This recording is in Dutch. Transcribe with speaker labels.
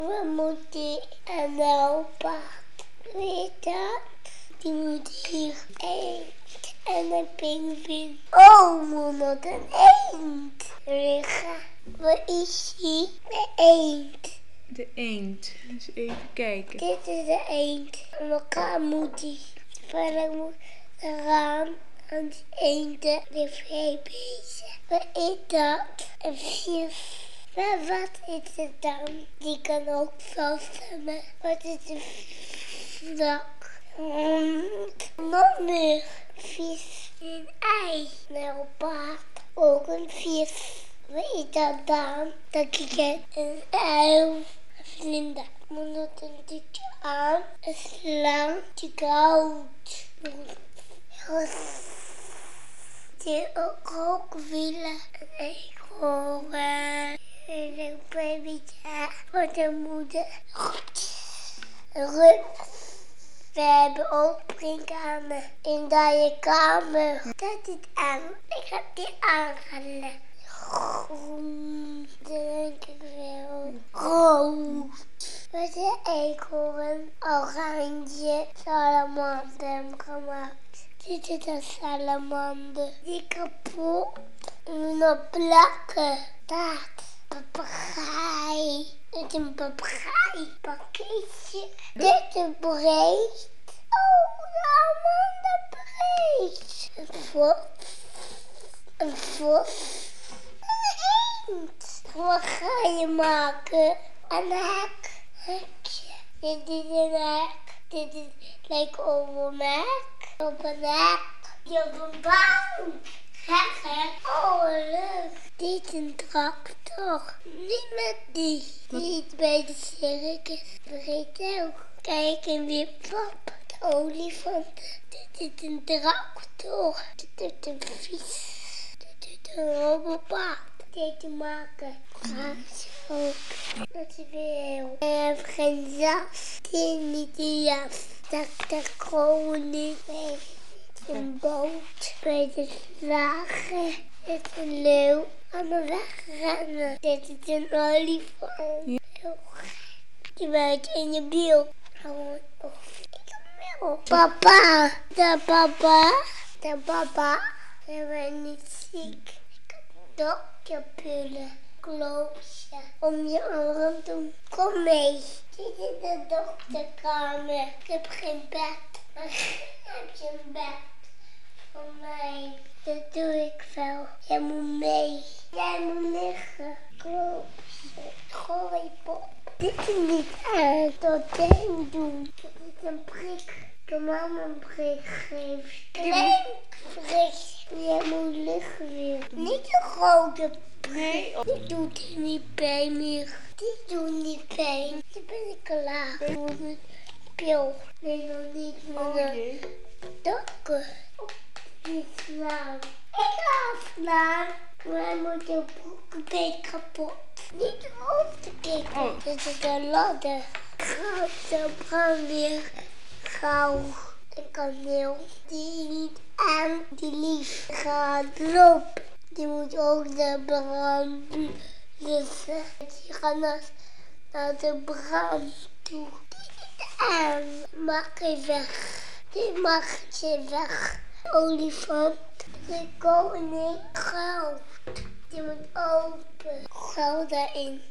Speaker 1: We moeten aan de paard. Weet dat? Die moet hier eend en een pinguïn. Oh, moet nog een eend liggen. Waar is die? De eend.
Speaker 2: De eend. Dus even kijken.
Speaker 1: Dit is de eend. Aan elkaar moet die. Verder moet eraan aan die eenden. Die twee bezig. Wat is dat? Een vis. Maar wat is het dan? Die kan ook wel zwemmen. Wat is een vlak? Nog meer. Vis. Een ei. Een paard. Ook een vis. Wat is dat dan? Dat ik een uil. Een vlinder. Moet het een tikje aan. Een slang. Die koud. Die ook willen. Een eekhoorn. En een babytje voor de moeder. Rups. We hebben ook springkamer in je kamer. Dat is aan. Ik heb die aangelegd. Groen, denk ik wel. Rood. Met een eekhoorn, oranje, salamander hebben gemaakt. Dit is een salamander. Die kapot. En nog plakken. Dat. Papegaai. Dit is een papegaai. Pakketje. Dit is een breed. Oh, salamander breed. Een vos. Een vos. Een eend. Wat ga je maken? Een hek. Hekje. Dit is een hek. Dit lijkt op een hek. Op een hek. Op een bank. Hek. Oh, leuk. Dit is een tractor. Niet met die. Die is bij de circus. Vergeet ook. Kijk, een wipwap. De olifant. Dit is een tractor. Dit is een vis. Dit is een robotpaard. Dit maken. Graag ook. Dat is heel. Ik heb geen jas. Dit is niet de jas. Dat de koning. Nee. Een boot bij de slager. Dit is een leeuw. Aan me wegrennen. Dit is een olifant. Ja. Heel gek. Die werkt in je biel. Gewoon op. Ik heb meel. Papa. De papa. De papa. Ik ben niet ziek. Ik heb dokterpillen. Kloosje. Om je arm te doen. Kom mee. Dit is de dokterkamer. Ik heb geen bed. Maar heb je een bed? Voor mij. Dat doe ik wel. Jij moet mee. Jij moet liggen. Kloopje. Gooipop. Dit is niet uit. Dat ding doen. Dat is een prik. De mama een prik geeft. Klein prik. Jij moet liggen weer. Niet een grote prik. Dit doet er niet pijn meer. Dit doet niet pijn. Dan ben ik klaar. Ik moet een pil. Nee, nog niet.
Speaker 2: Oh jee.
Speaker 1: Dokken. Die slaan. Ik ga slaan. Maar moet je broek een beetje kapot. Niet op te kijken.
Speaker 2: Oh.
Speaker 1: Dit is een ladder. Grote brandweer. Gauw. En kaneel. Die niet aan. Die lief gaat lopen. Die moet ook de brand blussen. Die gaat naar de brand toe. Die niet aan. Maak je weg. Die mag je weg. Olifant. De koning goud. Die moet open. Goud daarin.